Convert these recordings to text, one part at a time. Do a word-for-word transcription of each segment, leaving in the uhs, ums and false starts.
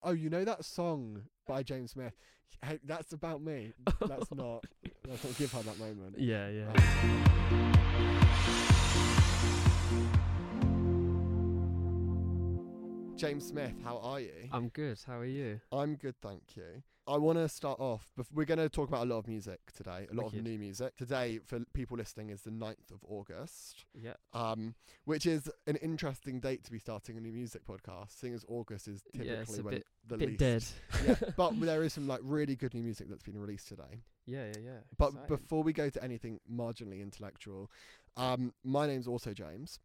oh, you know that song by James Smith? Hey, that's about me. Let's not, let's not give her that moment. Yeah, yeah. James Smith, how are you? I'm good. How are you? I'm good, thank you. I want to start off, bef- we're going to talk about a lot of music today, a lot Wicked. of new music. Today, for people listening, is the ninth of August, Yeah. um, which is an interesting date to be starting a new music podcast, seeing as August is typically Yeah, it's a when bit, the bit least. dead. Yeah, but there is some like really good new music that's been released today. Yeah, yeah, yeah. But Exciting. before we go to anything marginally intellectual, um, my name's also James,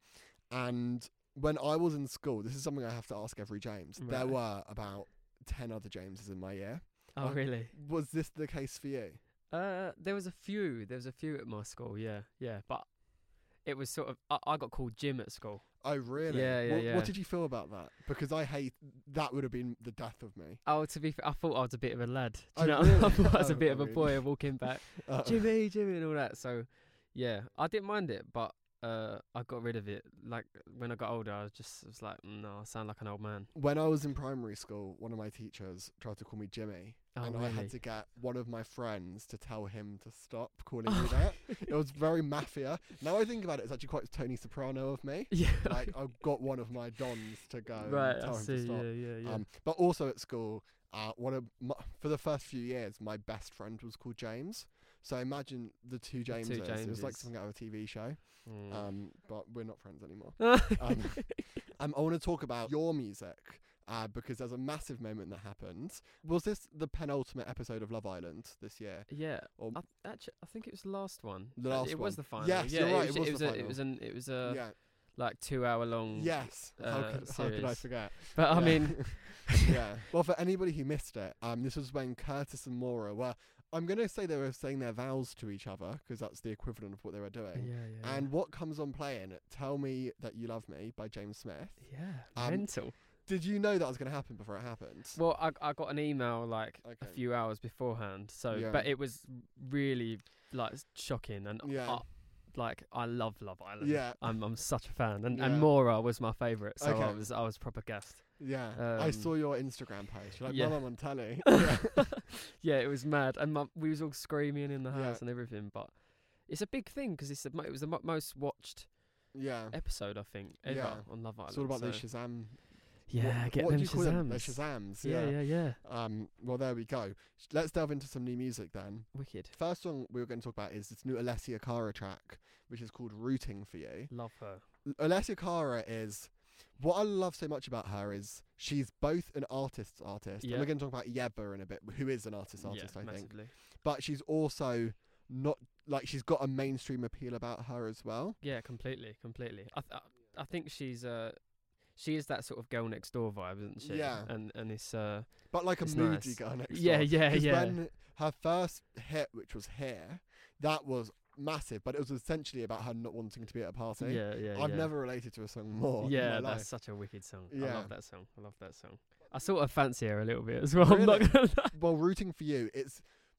and when I was in school, this is something I have to ask every James. There Right. were about ten other Jameses in my year. Oh, uh, really? Was this the case for you? Uh, there was a few. There was a few at my school. Yeah, yeah. But it was sort of. I, I got called Jim at school. Oh, really? Yeah, yeah, what, yeah. What did you feel about that? Because I hate that. Would have been the death of me. Oh, to be fair, I thought I was a bit of a lad. Do Oh, you know? really? I thought I was Oh, a bit I of a mean- boy walking back, Uh, Jimmy, Jimmy, and all that. So, yeah, I didn't mind it, but uh, I got rid of it. Like when I got older, I was just was like, mm, no, I sound like an old man. When I was in primary school, one of my teachers tried to call me Jimmy, Oh, and I really? had to get one of my friends to tell him to stop calling Oh. me that. It was very mafia. Now I think about it, it's actually quite Tony Soprano of me. Yeah. Like I got one of my dons to go right. and tell I him see. to stop. Yeah, yeah, yeah. Um, but also at school, uh, one of my, for the first few years, my best friend was called James. So imagine the two two Jameses. It was like Jameses. something out of a T V show. Mm. Um, but we're not friends anymore. um, um, I want to talk about your music uh, because there's a massive moment that happened. Was this the penultimate episode of Love Island this year? yeah. Or I, actually, I think it was the last one. The Uh, last it one. was the final. Yes, yeah, you're it right, Was, it was it was the a, final. It was an. It was a yeah. like two hour long. Yes. How uh, could, how could I series. forget? But I Yeah. mean, yeah. Well, for anybody who missed it, um, this was when Curtis and Maura were. I'm going to say they were saying their vows to each other because that's the equivalent of what they were yeah, doing. yeah. And what comes on playing? Tell Me That You Love Me by James Smith. yeah, um, mental. Did you know that was going to happen before it happened? Well, I I got an email like a Okay. few hours beforehand. So, Yeah. but it was really like shocking and Yeah. I, like I love Love Island. Yeah. I'm I'm such a fan, and Yeah. and Maura was my favourite. So I Okay. was I was proper gassed. Yeah, I Um, saw your Instagram post. You're like, yeah. Mum, I'm on telly. yeah. Yeah, it was mad, and mum, we was all screaming in the Yeah. house and everything. But it's a big thing because it's the, mo- it was the mo- most watched yeah. episode I think ever Yeah. on Love Island. It's all about so. the Shazam. Yeah, what, get what them do you call them? The Shazams. Shazams. Yeah, Yeah. yeah, yeah. Um. Well, there we go. Let's delve into some new music then. Wicked. First song we were going to talk about is this new Alessia Cara track, which is called "Rooting for You." Love her. L- Alessia Cara is. What I love so much about her is she's both an artist's artist, Yeah. and we're going to talk about Yebba in a bit, who is an artist's artist, yeah, I think. massively. But she's also not like she's got a mainstream appeal about her as well. Yeah, completely, completely. I th- I think she's uh she is that sort of girl next door vibe, isn't she? Yeah. And and it's uh But like a It's moody nice. girl next Yeah, door. yeah, 'Cause yeah. When her first hit, which was Here, that was massive, but it was essentially about her not wanting to be at a party. yeah, yeah. I've yeah. never related to a song more. Yeah, in my that's life. such a wicked song. I Yeah. love that song. I love that song. I sort of fancy her a little bit as well. I'm not Really? gonna lie. Well, Rooting for You, it's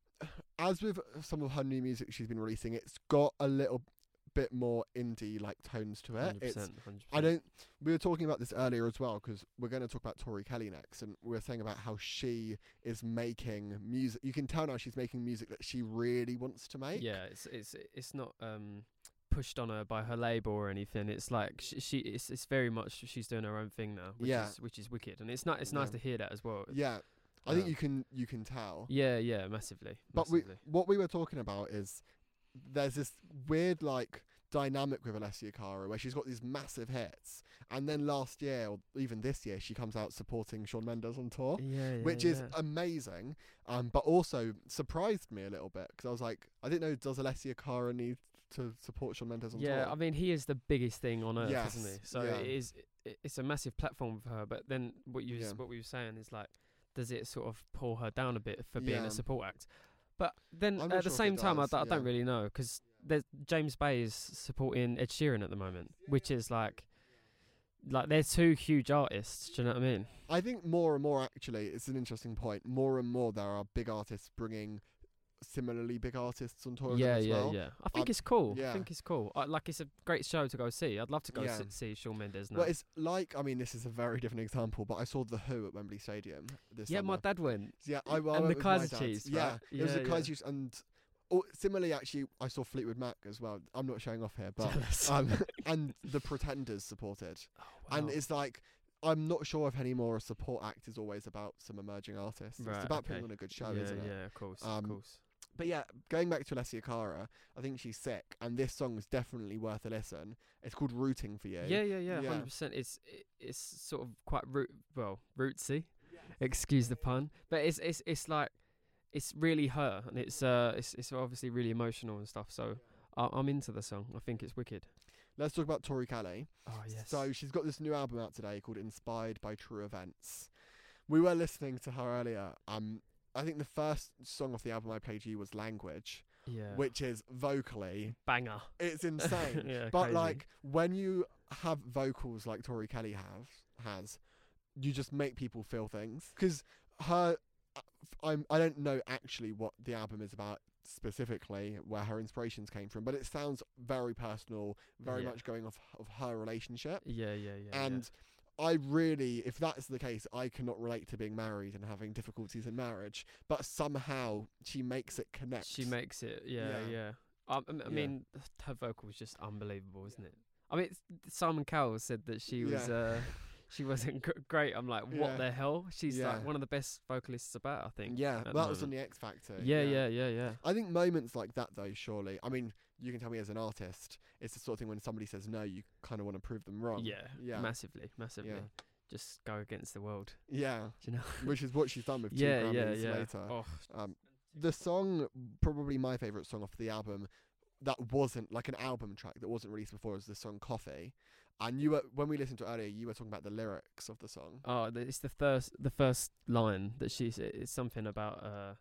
as with some of her new music she's been releasing, it's got a little bit more indie like tones to it. one hundred It's percent, one hundred I percent. don't. We were talking about this earlier as well because we're going to talk about Tori Kelly next, and we were saying about how she is making music. You can tell now she's making music that she really wants to make. Yeah, it's it's it's not um pushed on her by her label or anything. It's like she, she it's it's very much she's doing her own thing now, which Yeah. is which is wicked, and it's not it's nice Yeah. to hear that as well. Yeah, I think Um, you can you can tell. Yeah, yeah, massively. But we, massively. what we were talking about is there's this weird like dynamic with Alessia Cara where she's got these massive hits, and then last year or even this year she comes out supporting Shawn Mendes on tour. yeah, yeah, Which is yeah. amazing, um, but also surprised me a little bit because I was like, I didn't know, does Alessia Cara need to support Shawn Mendes on Yeah, tour? I mean, he is the biggest thing on earth, Yes, isn't he? So yeah. it is. It, it's a massive platform for her. But then what you Yeah. what we were saying is like, does it sort of pull her down a bit for being Yeah. a support act? But then I'm at not the sure if same it time, I, does, d- I don't yeah. really know because James Bay is supporting Ed Sheeran at the moment, which is like, like they're two huge artists. Do you know what I mean? I think more and more, actually, it's an interesting point. More and more, there are big artists bringing similarly big artists on tour with Yeah, them as yeah, well. yeah. I think Um, it's cool. yeah. I think it's cool. I, like, it's a great show to go see. I'd love to go Yeah. s- see Shawn Mendes now. Well, it's like, I mean, this is a very different example, but I saw The Who at Wembley Stadium this yeah, summer. my dad went. Yeah, I, well, I and went the with my Kaiser dad. cheese, Yeah, right? it was Yeah, the yeah. Kaiser cheese, and oh, similarly, actually, I saw Fleetwood Mac as well. I'm not showing off here, but Jealous. um, and the Pretenders supported, Oh, and wow. it's like, I'm not sure if anymore a support act is always about some emerging artists. Right, It's about okay. putting on a good show, yeah, isn't it? yeah, of course, Um, of course. But yeah, going back to Alessia Cara, I think she's sick, and this song is definitely worth a listen. It's called "Rooting for You." Yeah, yeah, yeah, yeah. hundred percent. It's it, it's sort of quite root, well, rootsy. Excuse the pun, but it's it's it's like it's really her, and it's uh it's it's obviously really emotional and stuff. So I, I'm into the song. I think it's wicked. Let's talk about Tori Kelly. Oh yes. So she's got this new album out today called "Inspired by True Events." We were listening to her earlier. Um, I think the first song off the album I played you was "Language," yeah. which is vocally, Banger. it's insane. yeah, But crazy. like when you have vocals like Tori Kelly have has, you just make people feel things. Because her, I'm I don't know actually what the album is about specifically, where her inspirations came from, but it sounds very personal, very Yeah. much going off of her relationship. Yeah, yeah, yeah. And I really, if that's the case, I cannot relate to being married and having difficulties in marriage. But somehow she makes it yeah. connect. she makes it. Yeah, Yeah. yeah. Um, I m- I Yeah. mean, her vocal was just unbelievable, isn't it? I mean, it's, Simon Cowell said that she was Yeah. uh she wasn't gr- great. I'm like, what Yeah. the hell? She's Yeah. like one of the best vocalists about, I think. Yeah, at the that was on moment. the X Factor. Yeah, yeah, yeah, yeah. I think moments like that, though, surely. I mean, you can tell me as an artist, it's the sort of thing when somebody says no, you kind of want to prove them wrong. Yeah, Yeah. massively, massively. Yeah. Just go against the world. Yeah. Do you know? Which is what she's done with two yeah, Grammys yeah, yeah. later. Oh, Um, the song, probably my favourite song off the album, that wasn't like an album track that wasn't released before, was the song "Coffee." And you were, when we listened to it earlier, you were talking about the lyrics of the song. oh, the- it's the first, the first line that she said. It's something about uh,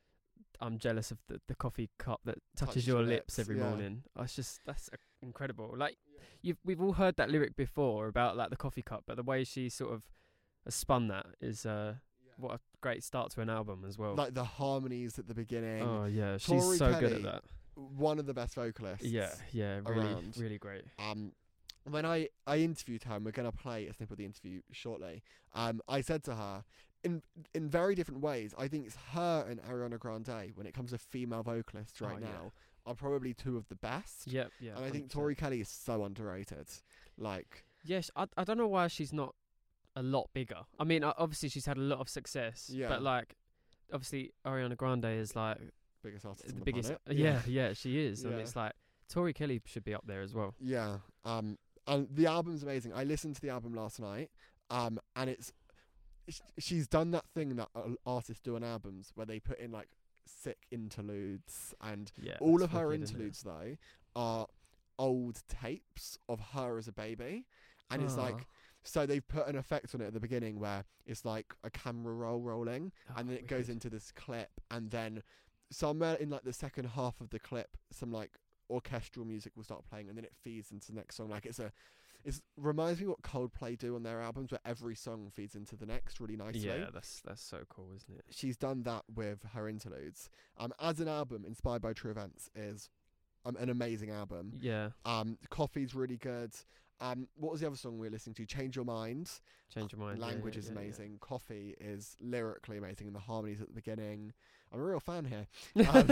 I'm jealous of the, the coffee cup that touches, Touches your, your lips, lips, every yeah. morning. Oh, it's just that's uh, incredible. Like you've we've all heard that lyric before about like the coffee cup, but the way she sort of has spun that is uh, what a great start to an album as well. Like the harmonies at the beginning. oh yeah, she's Tori so good Kelly, at that. One of the best vocalists. Yeah, yeah, really, around. really great. Um, when I, I interviewed her, and we're going to play a snippet of the interview shortly, um, I said to her, in in very different ways, I think it's her and Ariana Grande, when it comes to female vocalists right Oh, yeah. now, are probably two of the best. Yep, yeah. and I one think hundred percent. Tori Kelly is so underrated. Like, Yes, I I don't know why she's not a lot bigger. I mean, o- obviously she's had a lot of success. Yeah. But like, obviously Ariana Grande is like biggest artist on the the biggest. planet. Yeah, yeah, she is, and Yeah. it's like Tori Kelly should be up there as well. Yeah. Um, and the album's amazing. I listened to the album last night. Um, and it's sh- she's done that thing that uh, artists do on albums where they put in like sick interludes, and Yeah. all that's of her wicked, isn't it? interludes though are old tapes of her as a baby, and it's like, Ah. so they've put an effect on it at the beginning where it's like a camera roll rolling, Oh, and then it goes wicked. into this clip, and then somewhere in like the second half of the clip, some like orchestral music will start playing, and then it feeds into the next song. Like it's a, it reminds me what Coldplay do on their albums, where every song feeds into the next really nicely. Yeah, that's that's so cool, isn't it? She's done that with her interludes. Um, as an album, Inspired by True Events is um, an amazing album. Yeah. Um, Coffee's really good. Um, what was the other song we were listening to? Change Your Mind. Change your mind. yeah, Language yeah, is yeah, yeah. amazing. Coffee is lyrically amazing, and the harmonies at the beginning. I'm a real fan here. Um,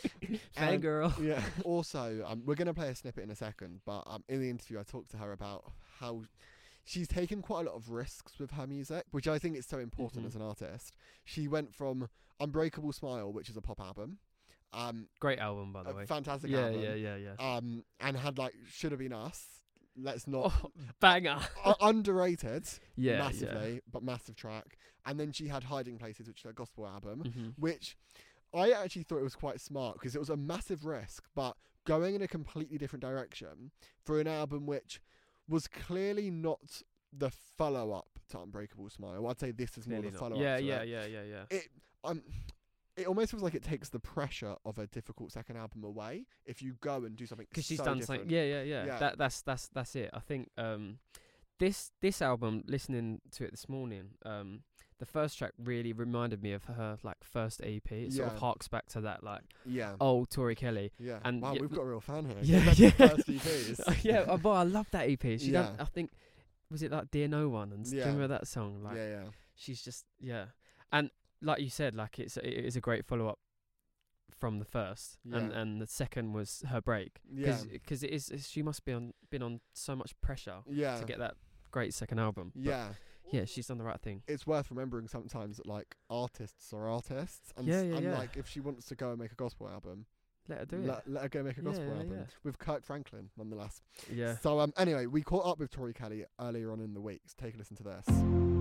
and- Fangirl. Yeah. Also, um, we're going to play a snippet in a second, but um, in the interview, I talked to her about how she's taken quite a lot of risks with her music, which I think is so important Mhm. as an artist. She went from Unbreakable Smile, which is a pop album, um, Great album, by the a way. fantastic Yeah, album, yeah, yeah, yeah. um, and had like Should Have Been Us. Let's not Oh, banger. u- underrated, Yeah, massively, but massive track. And then she had Hiding Places, which is a gospel album, yeah. hmm which I actually thought it was quite smart because it was a massive risk, but going in a completely different direction for an album which was clearly not the follow up to Unbreakable Smile. I'd say this is more Clearly the not. follow up. Yeah, to yeah, it. yeah, yeah, yeah. It um, it almost feels like it takes the pressure of a difficult second album away if you go and do something. Because she's so done different. something. Yeah, yeah, yeah. Yeah. That that's that's that's it. I think um, this this album, listening to it this morning, um, the first track really reminded me of her like first E P. It sort of Yeah. harks back to that like Yeah. old Tori Kelly. Yeah. and wow, y- we've got a real fan here. Yeah, Go back to yeah. the first E Ps. yeah, uh, but I love that E P. She done, Yeah. I think, was it like Dear No One? And s- do you Yeah. remember that song? Like, yeah, yeah. she's just yeah, and like you said, like it's it is a great follow up from the first, and Yeah. and the second was her break, Yeah. because it is it's- she must be on been on so much pressure Yeah. to get that great second album. But Yeah. yeah, she's done the right thing. It's worth remembering sometimes that like artists are artists, and, Yeah, s- yeah, and yeah. like if she wants to go and make a gospel album, Let her do let, let her go make a Yeah, gospel yeah, album yeah. with Kirk Franklin, nonetheless. it. Yeah, So um, anyway, we caught up with Tori Kelly earlier on in the week. So take a listen to this.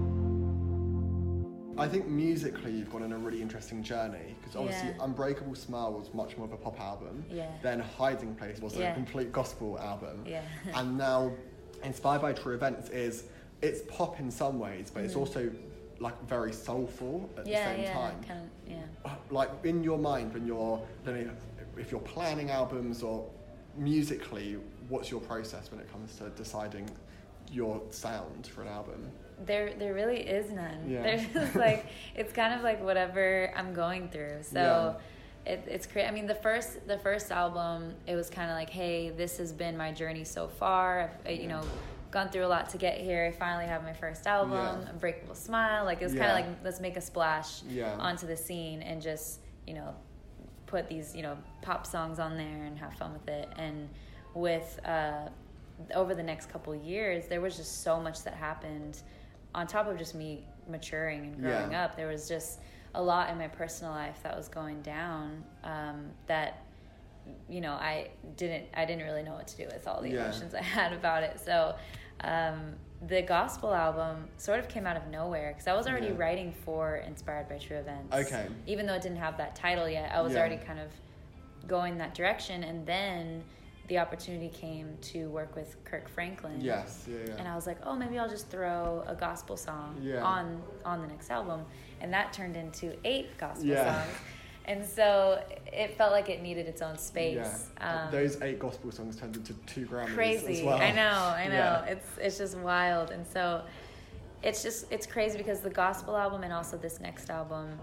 I think musically you've gone on a really interesting journey, because obviously Yeah. Unbreakable Smile was much more of a pop album. Yeah. Then Hiding Place was a Yeah. complete gospel album. Yeah. And now Inspired by True Events is, it's pop in some ways, but it's Mhm. also like very soulful at yeah, the same yeah, time. Kind of, yeah. Like in your mind when you're, I don't know if you're planning albums or musically, what's your process when it comes to deciding your sound for an album? There, there really is none. Yeah. There's just like, it's kind of like whatever I'm going through. So it, it's crazy. I mean, the first, the first album, it was kind of like, hey, this has been my journey so far. I've, uh, you Yeah. know, gone through a lot to get here. I finally have my first album, Yeah. Unbreakable Smile. Like, it was Yeah. kind of like, let's make a splash Yeah. onto the scene and just, you know, put these, you know, pop songs on there and have fun with it. And with, uh, over the next couple of years, there was just so much that happened on top of just me maturing and growing Yeah. up. There was just a lot in my personal life that was going down, um, that, you know, I didn't, I didn't really know what to do with all the Yeah. emotions I had about it. So, um, the gospel album sort of came out of nowhere, because I was already Yeah. writing for Inspired by True Events. Okay. Even though it didn't have that title yet, I was Yeah. already kind of going that direction. And then the opportunity came to work with Kirk Franklin. Yes, yeah, yeah. And I was like, oh, maybe I'll just throw a gospel song Yeah. on on the next album. And that turned into eight gospel Yeah. songs. And so it felt like it needed its own space. Yeah. Um, Those eight gospel songs turned into two Grammys crazy. as well. I know, I know. Yeah. It's it's just wild. And so it's just it's crazy, because the gospel album and also this next album,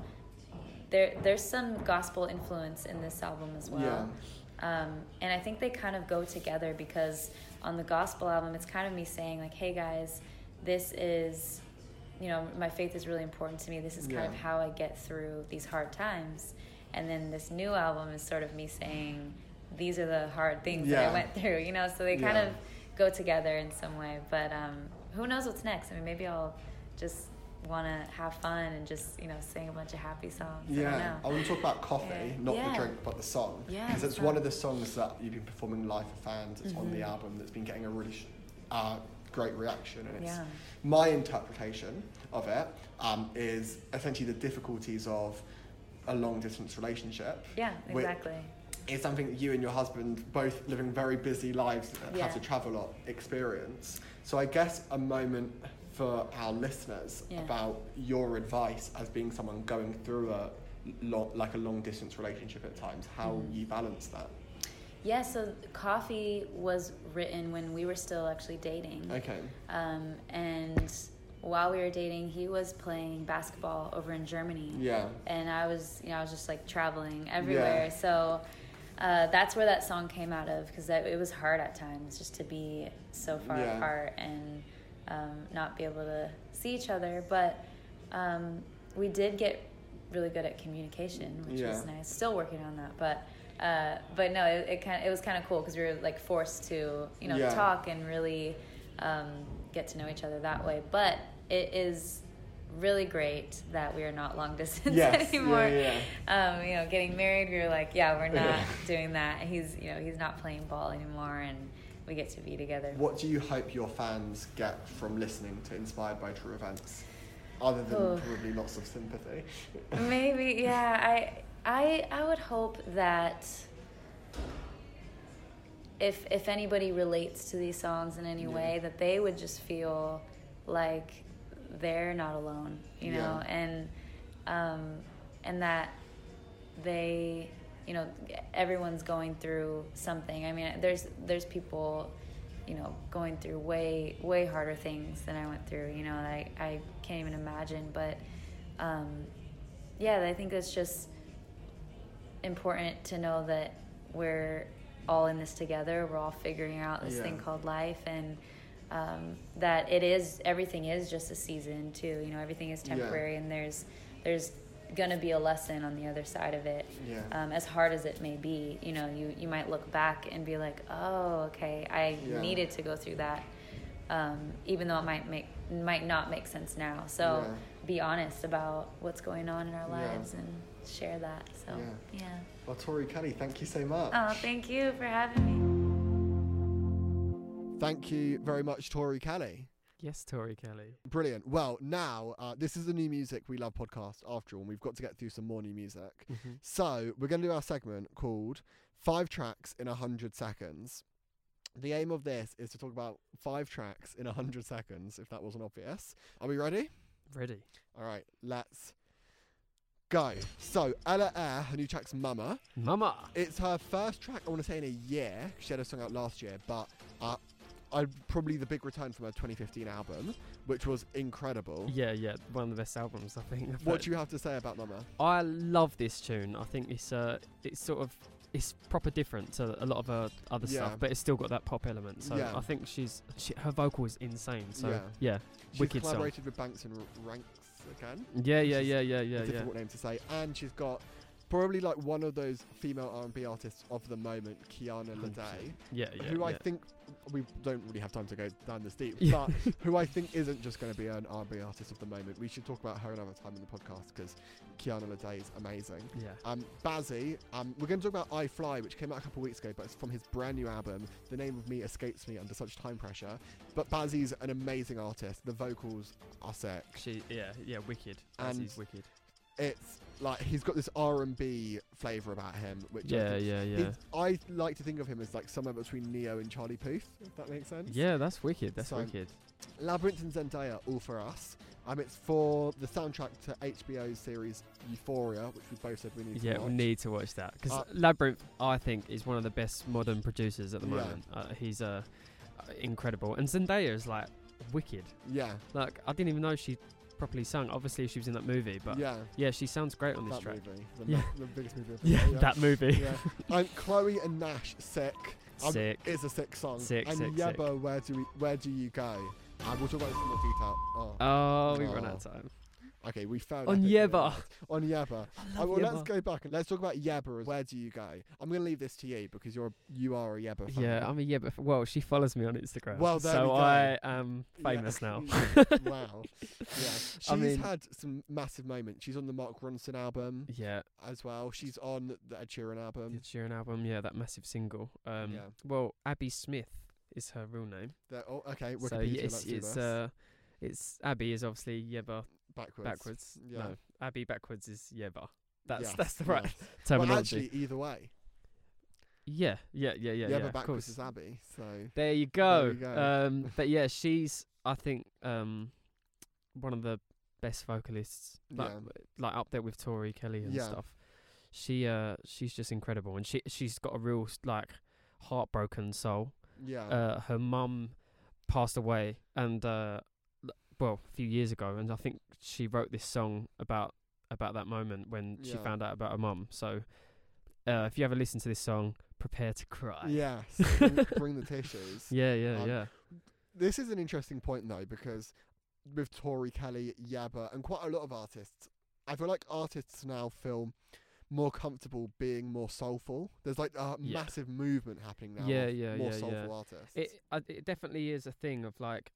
there there's some gospel influence in this album as well. Yeah. Um, and I think they kind of go together, because on the gospel album, it's kind of me saying like, hey guys, this is, you know, my faith is really important to me. This is kind Yeah. of how I get through these hard times. And then this new album is sort of me saying, these are the hard things that Yeah. I went through, you know, so they kind Yeah. of go together in some way. But um, who knows what's next? I mean, maybe I'll just want to have fun and just, you know, sing a bunch of happy songs. I don't Yeah, know. I want to talk about Coffee, Yeah. not Yeah. the drink, but the song. Yeah, Because the it's song. one of the songs that you've been performing live for fans. It's on the Mhm. album that's been getting a really sh- uh, great reaction. And it's Yeah. my interpretation of it um, is essentially the difficulties of a long distance relationship. Yeah, Whi- exactly. It's something that you and your husband, both living very busy lives that Yeah. have to travel a lot, experience. So I guess a moment for our listeners Yeah. about your advice as being someone going through a lo- like a long distance relationship at times, how Mhm. you balance that. Yeah, so Coffee was written when we were still actually dating. Okay. Um, and while we were dating, he was playing basketball over in Germany. Yeah. And I was, you know, I was just like traveling everywhere. Yeah. So uh, that's where that song came out of, because it was hard at times just to be so far Yeah. apart and um, not be able to see each other. But um, we did get really good at communication, which Yeah. was nice. Still working on that, but uh, but no, it, it kind of it was kind of cool, because we were like forced to, you know, Yeah. talk and really um, get to know each other that way. But it is really great that we are not long distance Yes. anymore. Yeah, yeah. Um, you know, getting married, we were like, yeah, we're not Yeah. doing that. He's, you know, he's not playing ball anymore, and we get to be together. What do you hope your fans get from listening to Inspired by True Events, other than Oh. probably lots of sympathy? Maybe, yeah. I, I, I would hope that if if anybody relates to these songs in any Yeah. way, that they would just feel like they're not alone, you know, Yeah. and um, and that they, you know, everyone's going through something. I mean, there's there's people, you know, going through way way harder things than I went through. You know, I I can't even imagine, but um, yeah, I think it's just important to know that we're all in this together. We're all figuring out this Yeah. thing called life, and um, that it is, everything is just a season too. You know, everything is temporary, Yeah. and there's there's gonna be a lesson on the other side of it. Yeah. Um, as hard as it may be, you know, you you might look back and be like, oh, okay, I Yeah. needed to go through that, um, even though it might make might not make sense now. So Yeah. be honest about what's going on in our Yeah. lives and share that. So Yeah. yeah. Well, Tori Kelly, thank you so much. Oh, thank you for having me. Thank you very much, Tori Kelly. Yes, Tori Kelly. Brilliant. Well, now, uh, this is the New Music We Love podcast after all, and we've got to get through some more new music. Mm-hmm. So, we're going to do our segment called Five Tracks in one hundred Seconds. The aim of this is to talk about five tracks in one hundred seconds, if that wasn't obvious. Are we ready? Ready. All right, let's go. So, Ella Eyre, her new track's Mama. Mama. It's her first track, I want to say, in a year. She had a song out last year, but uh, I probably the big return from her twenty fifteen album, which was incredible. Yeah, yeah, one of the best albums, I think. What do you have to say about Mama? I love this tune. I think it's uh, it's sort of it's proper different to a lot of her other Yeah. stuff, but it's still got that pop element. So Yeah. I think she's she, her vocal is insane. So Yeah. yeah, She's wicked song. collaborated with Banks and R- Ranks again. Yeah, yeah, which is yeah, yeah, a yeah, yeah. difficult name to say. And she's got probably like one of those female R and B artists of the moment, Kiana one hundred Lede, percent. Yeah, yeah. who I yeah. think we don't really have time to go down this deep, Yeah. but who I think isn't just going to be an R and B artist of the moment. We should talk about her another time in the podcast because Kiana Lede is amazing. Yeah. Um, Bazzi, um, we're going to talk about I Fly, which came out a couple of weeks ago, but it's from his brand new album. The name of me escapes me under such time pressure. But Bazzi's an amazing artist. The vocals are sick. She, yeah, yeah, wicked. And She's wicked. It's like he's got this R and B flavour about him, which I, Yeah, think yeah, yeah. it's- I like to think of him as like somewhere between Neo and Charlie Puth, if that makes sense. Yeah, that's wicked. That's So- wicked. Labyrinth and Zendaya, All For Us. Um, it's for the soundtrack to H B O's series Euphoria, which we both said we need Yeah, to watch. we need to watch that because Uh, Labyrinth, I think, is one of the best modern producers at the Yeah. moment. Uh, he's uh, uh, incredible, and Zendaya is like wicked. Yeah, Like I didn't even know she properly sung. Obviously, she was in that movie, but yeah, yeah, she sounds great on this that track. movie. The, Yeah. the biggest movie of Yeah, yeah. that movie. Yeah. Um, Chloe and Nash, Sick. Um, Sick. It's a sick song. Sick, and sick, Yeba, sick. Where Do We, Where Do You Go? Um, we'll talk about this in more detail. Oh. Oh, we run Oh. out of time. Okay, we found On epic Yeba. lyrics. On Yeba. I Oh, love well, let's Yeba. go back and let's talk about Yeba. As Where do you go? I'm going to leave this to you because you're you are a Yeba fan. Yeah, I'm a Yeba. F- well, she follows me on Instagram. Well, there so we go. I am Yeah. famous now. Wow. Yeah. She's I mean- had some massive moments. She's on the Mark Ronson album Yeah, as well. She's on the Ed Sheeran the album. Sheeran album. Yeah, that massive single. Um, Yeah. Well, Abby Smith is her real name. They're- oh, okay. So Wikipedia, yes, let's do it's this. uh, it's Abby is obviously Yeba backwards. backwards. Yeah. No, Abby backwards is Yeba. That's Yes, that's the right yes. terminology. Well, actually, either way. yeah, yeah, yeah, yeah, Yeba yeah. Of backwards course. is Abby. So There you go. you go. Um, but yeah, she's I think um, one of the best vocalists, like, Yeah. like up there with Tori Kelly and Yeah. stuff. She uh, she's just incredible, and she she's got a real like heartbroken soul. yeah. Uh, her mum passed away, and uh, l- well, a few years ago, and I think she wrote this song about about that moment when she Yeah. found out about her mum. So, uh, if you ever listen to this song, prepare to cry. Yes. bring, bring the tissues. yeah, yeah, Um, yeah. This is an interesting point though, because with Tori Kelly, Yeba, and quite a lot of artists, I feel like artists now feel more comfortable being more soulful. There's like a Yeah. massive movement happening now. Yeah, of yeah, more yeah, soulful yeah. artists. It uh, it definitely is a thing of like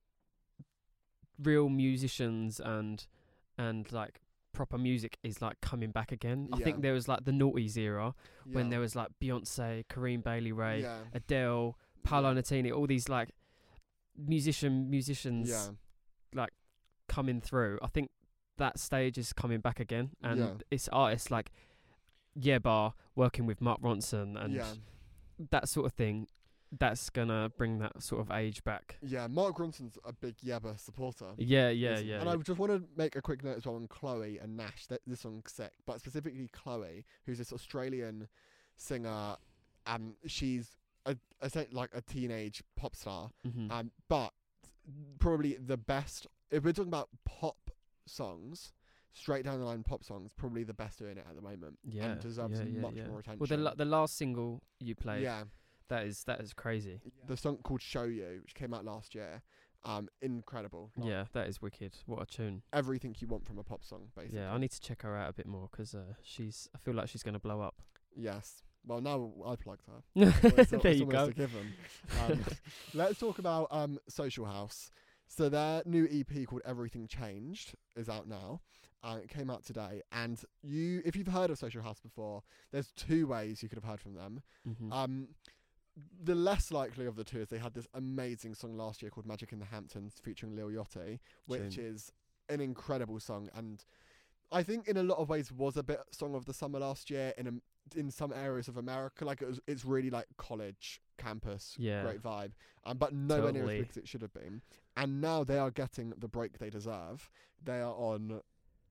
real musicians and and like proper music is like coming back again. I Yeah. think there was like the noughties era when Yeah. there was like Beyonce, Kareem Bailey Ray, yeah. Adele, Paolo Nutini, all these like musician musicians yeah. coming through. I think that stage is coming back again, and Yeah. it's artists like Yeba working with Mark Ronson and yeah. that sort of thing. That's gonna bring that sort of age back. Yeah, Mark Ronson's a big Yeba supporter. Yeah, yeah, isn't he? yeah. And yeah. I just want to make a quick note as well on Chloe and Nash. That this song's sick, but specifically Chloe, who's this Australian singer. Um, she's a, a like a teenage pop star. Mhm. Um, but probably the best. If we're talking about pop songs, straight down the line pop songs, probably the best doing it at the moment. Yeah, and deserves yeah, yeah, much yeah. more attention. Well, the la- the last single you played, yeah, that is that is crazy. the song called "Show You," which came out last year, um, incredible. Like, Yeah, that is wicked. What a tune. everything you want from a pop song, basically. Yeah, I need to check her out a bit more 'cause uh, she's. I feel like she's gonna blow up. Yes. Well, now I plugged her. Well, it's al- There it's you almost go. a given. Um, let's talk about um, Social House. So their new E P called "Everything Changed" is out now. Uh, it came out today, and you, if you've heard of Social House before, there's two ways you could have heard from them. Mhm. Um, the less likely of the two is they had this amazing song last year called "Magic in the Hamptons" featuring Lil Yachty, which Tune. is an incredible song, and I think in a lot of ways was a bit song of the summer last year in a, in some areas of America. Like it was, it's really like college campus, Yeah. great vibe, um, but nowhere near as Totally. big as it should have been. And now they are getting the break they deserve. They are on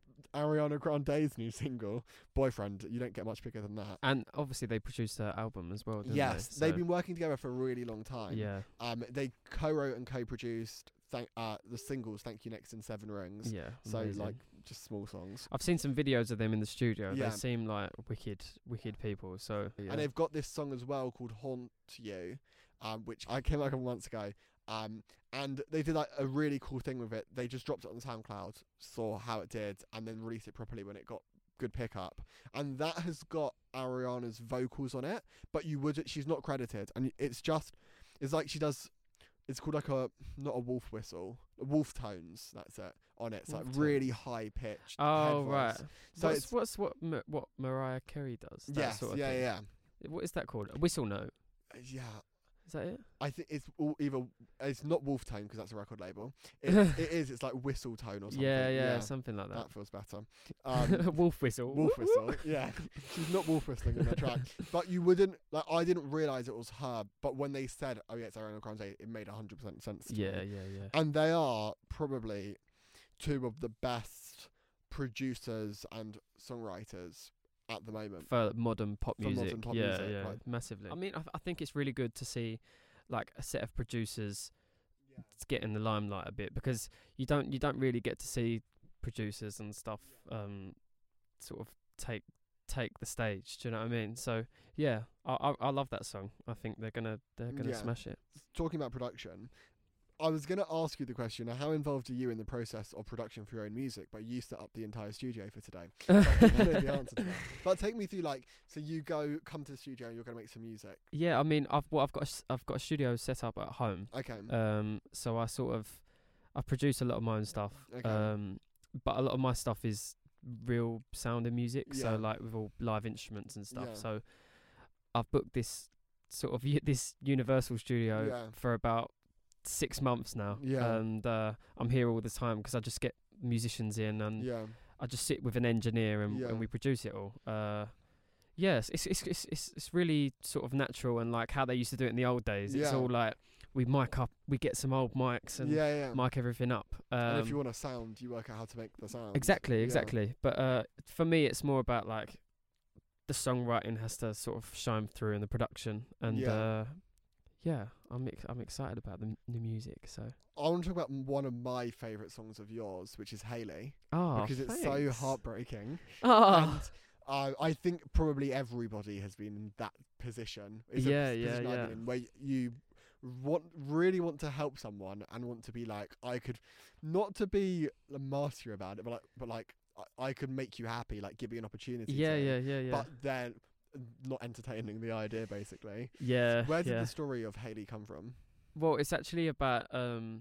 Ariana Grande's new single, "Boyfriend." You don't get much bigger than that. And obviously they produced her album as well. Didn't Yes, they? they've So, been working together for a really long time. Yeah, Um, they co-wrote and co-produced thank uh the singles "Thank You Next" and "Seven Rings." yeah. So amazing. like just small songs. I've seen some videos of them in the studio. Yeah. They seem like wicked, wicked people. So yeah. And they've got this song as well called "Haunt You," um, which I came out a couple months ago. Um, and they did like a really cool thing with it. They just dropped it on SoundCloud, saw how it did, and then released it properly when it got good pickup. And that has got Ariana's vocals on it, but you would she's not credited, and it's just it's like she does. It's called like a not a wolf whistle, wolf tones. That's it on it. It's like Wolf really high pitched. Oh right. So what's it's what's what Ma- what Mariah Carey does? That yes, sort of yeah, thing. yeah, What is that called? A whistle note. yeah. Yeah, Is that it? I think it's all either it's not Wolf Tone because that's a record label. It, it is. It's like Whistle Tone or something. Yeah, yeah, something like that. that feels better. Um, Wolf whistle. Wolf Whistle. Yeah, she's not wolf whistling in the track, but you wouldn't like. I didn't realize it was her, but when they said, "Oh yeah, it's Ariana Grande," it made a hundred percent sense. To Yeah, me. yeah, yeah. And they are probably two of the best producers and songwriters at the moment. For modern pop For music. modern pop yeah, music, yeah, like- massively. I mean, I, I think it's really good to see like a set of producers get in the limelight a bit because you don't you don't really get to see producers and stuff um sort of take take the stage. Do you know what I mean? So yeah, I I, I love that song. I think they're gonna they're gonna Yeah. smash it. Talking about production, I was going to ask you the question, now, how involved are you in the process of production for your own music? But you set up the entire studio for today. So I think I know the answer to that. But take me through, like, so you go, come to the studio and you're going to make some music. Yeah, I mean, I've well, I've got a, s- I've got a studio set up at home. Okay. Um, so I sort of I produce a lot of my own stuff. Okay. Um, but a lot of my stuff is real sound and music. Yeah. So like with all live instruments and stuff. Yeah. So I've booked this sort of u- this Universal studio Yeah. for about six months now. Yeah. And uh, I'm here all the time because I just get musicians in and yeah. I just sit with an engineer and, Yeah. and we produce it all. Uh, yes, it's, it's it's it's it's really sort of natural and like how they used to do it in the old days. It's Yeah. all like we mic up, we get some old mics and Yeah, yeah. mic everything up. Um, and if you want a sound, you work out how to make the sound. exactly, Yeah. exactly. But uh, for me, it's more about like the songwriting has to sort of shine through in the production, and Yeah. uh, yeah, I'm ex- I'm excited about the m- new music. So I want to talk about m- one of my favourite songs of yours, which is Hayley, oh, because it's so thanks. heartbreaking. Oh, And uh, I think probably everybody has been in that position. It's a Yeah, p- yeah, position I've been yeah. in where you want really want to help someone and want to be like, I could, not to be a martyr about it, but like, but like I, I could make you happy, like give you an opportunity. yeah, to, yeah, yeah, yeah, But then not entertaining the idea, basically. yeah. Where did yeah. the story of Hayley come from? Well, it's actually about um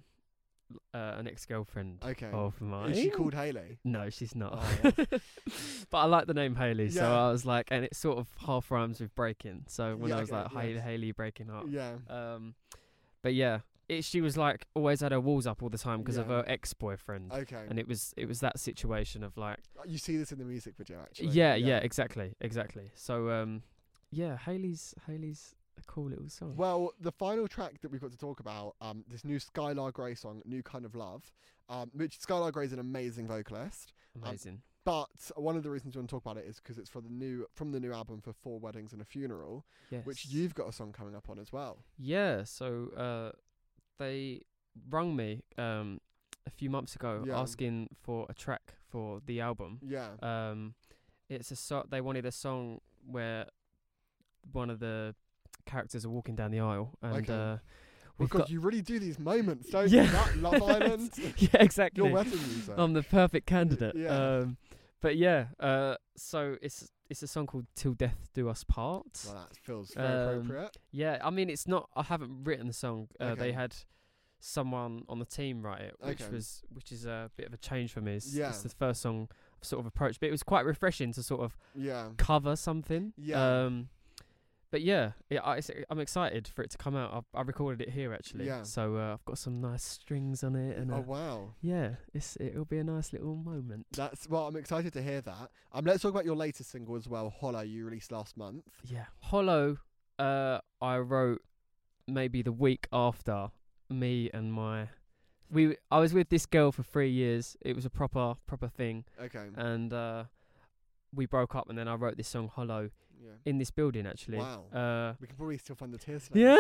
uh, an ex-girlfriend Okay. of mine. Is she called Hayley? No, she's not. Oh. But I like the name Hayley, so Yeah. I was like, and it sort of half rhymes with breaking. So when Yeah, I was okay, like, yeah. Hayley, Hayley breaking up. Yeah. Um, but yeah, it, she was like always had her walls up all the time because of Yeah. her ex-boyfriend, Okay. and it was it was that situation of like, You see this in the music video, actually. yeah, yeah, exactly, exactly. So um, yeah, Hayley's Hayley's a cool little song. Well, the final track that we've got to talk about, um, this new Skylar Grey song, "New Kind of Love," um, which Skylar Grey is an amazing vocalist. Amazing. But one of the reasons we want to talk about it is because it's for the new from the new album for Four Weddings and a Funeral, Yes. which you've got a song coming up on as well. Yeah, so uh, they rung me um, a few months ago Yeah. asking for a track for the album. Yeah. Um, it's a so they wanted a song where one of the characters are walking down the aisle, and Okay. uh, Oh we've God, got you really do these moments, don't Yeah. you? That Love Island. yeah, exactly. You're wedding user. I'm the perfect candidate. Yeah. Um, but yeah, uh, so it's it's a song called "Till Death Do Us Part." Well, that feels very Um, appropriate. Yeah, I mean, it's not. I haven't written the song. Uh, Okay. They had someone on the team write it, which Okay. was which is a bit of a change for me. It's, Yeah. it's the first song I've sort of approached, but it was quite refreshing to sort of Yeah. cover something. Yeah. Um, but yeah, it, I, it's, I'm excited for it to come out. I, I recorded it here actually. Yeah. So uh, I've got some nice strings on it, and Oh uh, wow. yeah, it's it'll be a nice little moment. That's well. I'm excited to hear that. Um, let's talk about your latest single as well, "Hollow." You released last month. Yeah, Hollow. Uh, I wrote maybe the week after me and my. We I was with this girl for three years. It was a proper proper thing, Okay. and uh, we broke up. And then I wrote this song "Hollow" Yeah. in this building actually. Wow. Uh, We can probably still find the tears. yeah.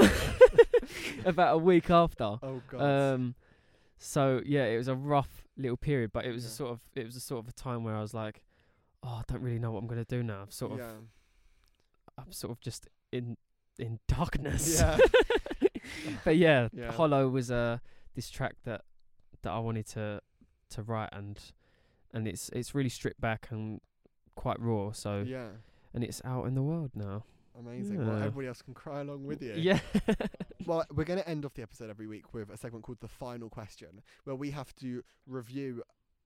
About a week after. Oh God. Um, so yeah, it was a rough little period, but it was a Yeah. sort of it was a sort of a time where I was like, oh, I don't really know what I'm gonna do now. I'm sort of yeah. I'm sort of just in in darkness. Yeah. But yeah, Yeah. Hollow was uh this track that that I wanted to to write, and and it's it's really stripped back and quite raw. So Yeah. and it's out in the world now. Amazing. Well, Yeah. everybody else can cry along with you. Yeah. Well, we're going to end off the episode every week with a segment called The Final Question, where we have to review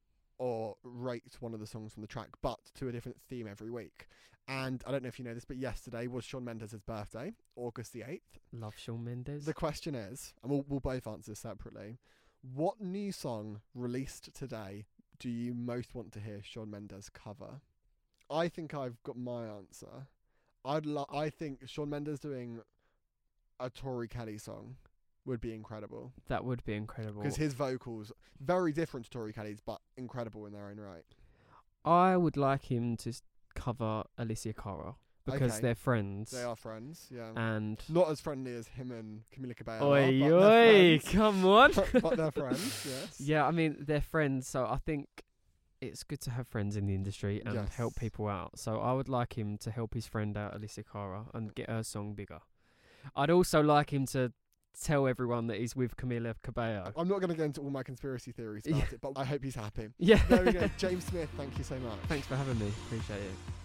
or rate one of the songs from the track, but to a different theme every week. And I don't know if you know this, but yesterday was Shawn Mendes' birthday, August the eighth. Love Shawn Mendes. The question is, and we'll, we'll both answer separately, what new song released today do you most want to hear Shawn Mendes cover? I think I've got my answer. I'd lo- I think Shawn Mendes doing a Tori Kelly song would be incredible, That would be incredible. because his vocals very different to Tori Kelly's, but incredible in their own right. I would like him to s- cover Alicia Cara because Okay. they're friends. They are friends, yeah. And Not as friendly as him and Camila Cabello. oi are, but oi, they're friends. come on. but, but they're friends, yes. Yeah, I mean they're friends, so I think it's good to have friends in the industry and help Yes. people out. So I would like him to help his friend out, Alicia Cara, and get her song bigger. I'd also like him to tell everyone that he's with Camila Cabello. I'm not going to go into all my conspiracy theories about Yeah. it, but I hope he's happy. Yeah. There we go. James Smith, thank you so much. Thanks for having me. Appreciate it.